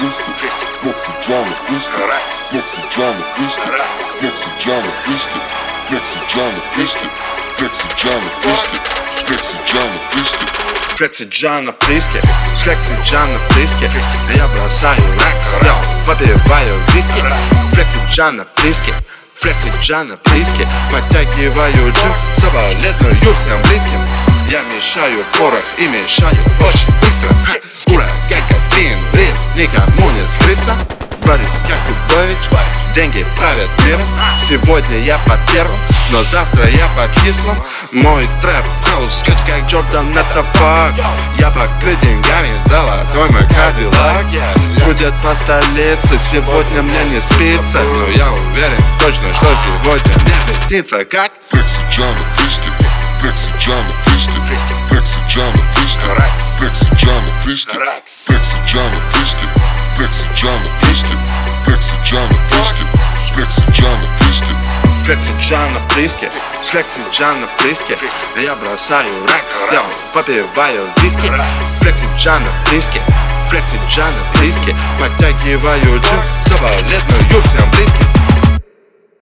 Флексиджана, флексиджана, флексиджана, флексиджана, флексиджана, флексиджана, флексиджана, флексиджана, флексиджана, флески. Я бросаю ракс, попиваю виски. Флексиджана, флески. Флексиджана, флески. Подтягиваю джим, соболезную всем близким. Я мешаю порох и мешаю очень быстро. Ура, как скин, лист, никому не скрыться. Борис Якубович, деньги правят миром. Сегодня я под первым, но завтра я под числом. Мой трэп-хаус, как Джордан, это факт. Я покрыт деньгами, золотой мой кадиллак. Будет по столице, сегодня мне не спится. Но я уверен точно, что сегодня мне приснится. Как Флексиджана, флески. Флексиджана, флески. Флексиджана, флески. Флексиджана, флески. Флексиджана, флески. Флексиджана, флески. Флексиджана, флески. Флексиджана, флески. Флексиджана, флески. Флексиджана, флески. Я бросаю ракс, попиваю виски. Флексиджана, флески. Флексиджана, флески. Подтягиваю джим, соболезную всем близким.